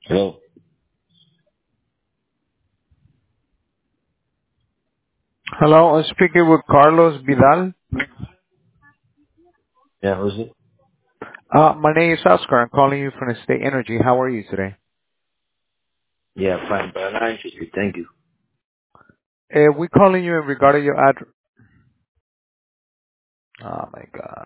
Hello. Hello, I'm speaking with Carlos Vidal. Yeah, who's it? My name is Oscar. I'm calling you from the State Energy. How are you today? Yeah, fine, but I'm not interested. Thank you. We're calling you in regard to your address. Oh my God.